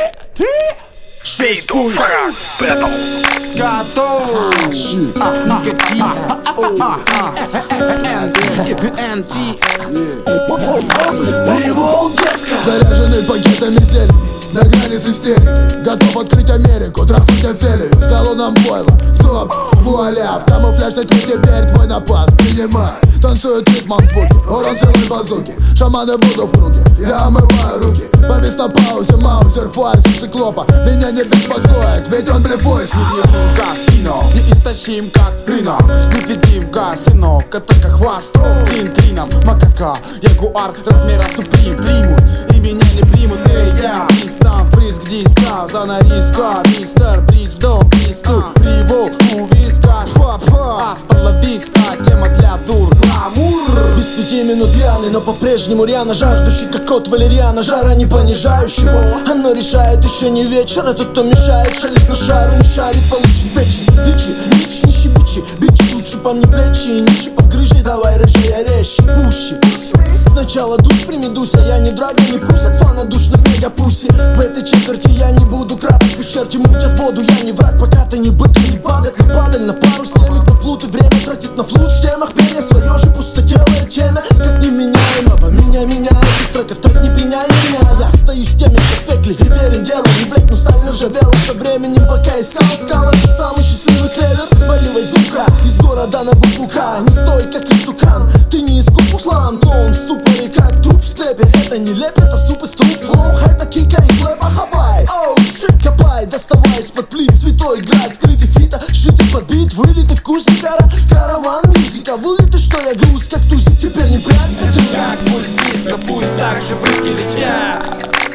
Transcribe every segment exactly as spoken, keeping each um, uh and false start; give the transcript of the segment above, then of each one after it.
три, шесть пуль. Скату никотин. Заряженный пакетами зелень, на грани с истерикой, готов открыть Америку, трахнуть Офелию. С колонном бойла, стоп, вуаля. В камуфляжной твой теперь твой напас. Принимай, танцует ритмом звуки, урон силой базуки. Шаманы буду в круге, я омываю руки. Повис на паузе, маузер, фарс и циклопа. Меня не беспокоит, ведь он блефует. Невидим как кино, неистощим как рынок. Невидим как сынок, это как хвосток. Клин клином, макака, ягуар размера суприм. Примут и меня не примут. Эй, я, пистам, приз к дискам. За на риска, мистер, приз в дом, приступ. Привол, у виска, фа-фа. Астала виста, тема для дур. Гламур. Без пяти минут пьяный, но по-прежнему рьяно жаждущий, как кот валериана. Жара не понижающего, оно решает еще не вечер. А тот, кто мешает, шалит на шару, не шарит, получит вечер. Личи, личи, не щебучи, бичи, лучше по мне плечи. И нищи под грыжей, давай рыжи, я резче, пуще. Сначала душ прими, дуся, я не драга, не пусть от фана душных мегапуси. В этой четверти я не буду краток, пусть черти мутят воду. Я не враг, пока ты не бык, не падок, не падаль на пару с теми, кто плут и время тратит на флут. В темах пения свое же пустотелое темя, как неменяемого. Меня меняет из треков, трек не пеняет меня. Я остаюсь с теми, кто в пекле и верен делу. Не блек, но сталь не ржавела со временем, пока искал, искал этот самый счастливый клевер. Валивай звука из города на букву К. Не стой, как истукан, ты не из купуслан. Тон в ступоре, как труп в склепе. Это не лепет, а суп из труб. Флоу, хайта, кика и хлеба, хапай. Оу, щит, копай, доставай из-под плит. Святой грай, скрытый фита, шитый под бит. Вылитый вкусный кара, караван, музыка. Вылитый, что я груз, как тузик. Теперь не прячься, ты как пульс диска, пусть так же брызги летят.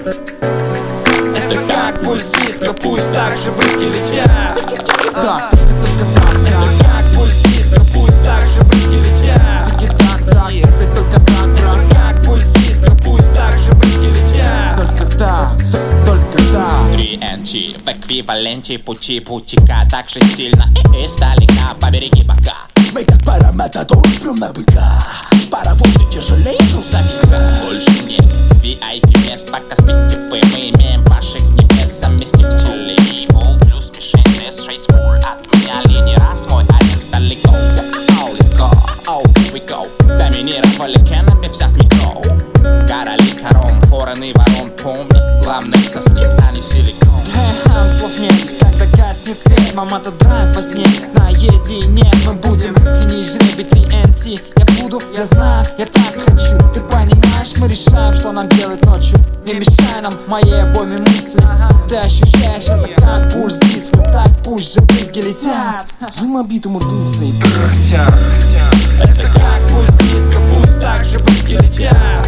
Это как пульс диска, пусть так же брызги летят. Так, Это как пульс диска, пусть так же брызги летят. так, так, теперь только так, брат. Это как пульс диска, пусть так же брызги летят. Только так, только так. три эн джи в эквиваленте пути путика. Так же сильно и издалека, побереги бока. Мы как параметадор, прям на быка. Паровозы тяжелее грузовика. Больше нет ви ай пи мест, пока спите вы. Мы имеем ваших невест заместителей. Пол плюс мишень, тест шесть пуль. Отменяли не раз мой арест далеко. Оу, легко, оу, here we go. Доминировали кенами, взяв микро. Короли корон, вороны ворон, помни. Главное соски, а не силикон. Хэм, слов нет, когда гаснет свет. Мама-то драйв во сне, наедине мы будем. Тяни жребий три эн ти. Я буду, я знаю, я так хочу. Ты понимаешь, мы решаем, что нам делать ночью. Не мешай нам, моей обойме мысли. Ты ощущаешь это как пульс диска. Так пусть же брызги летят. Дима битум рвутся и пыхтят. Это как пульс диска, пусть так же брызги летят.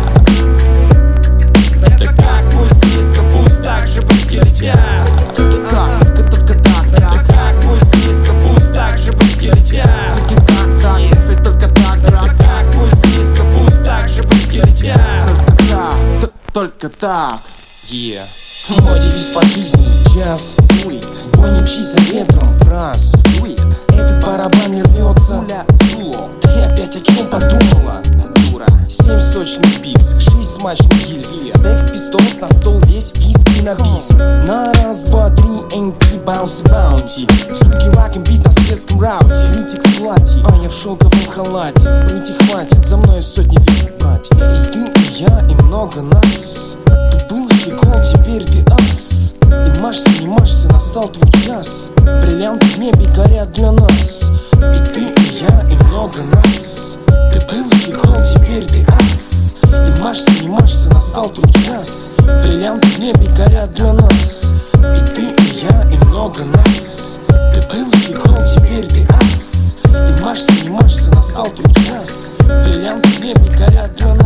Это как пульс диска, пусть так же брызги летят. Так, только, только так, Это как пульс диска, пусть так же брызги летят. так, так, теперь только так, брат. Это как пульс диска, пусть так же брызги летят. Только так, только так. Yeah. Мой девиз по жизни, час, дует. Бой не мчи за ветром, фраз, дует. Этот барабан не рвется, пуля, дуло. Ты опять о чем подумала, дура? Семь сочных бикс, шесть смачных гильз. Секс, пистолс, на стол весь виски на бис. На раз, два, три, эн ти, баунси, баунти. Суки раком бит на светском рауте. Критик в платье, а я в шелковом халате. Прийти хватит, за мной сотни видных братьев. И ты, и я, и много нас. Ты был щекол, теперь ты ас. И машься, не машься, настал твой час. Бриллианты в небе горят для нас. И ты, и я, и много нас. Ты был щекол, теперь ты ас. И машься, не машься, настал твой час. Бриллианты в небе горят для нас. И ты, и я, и много нас. Ты был щекол, теперь ты ас. И машься, не машься, настал твой час. Бриллианты в небе горят для нас.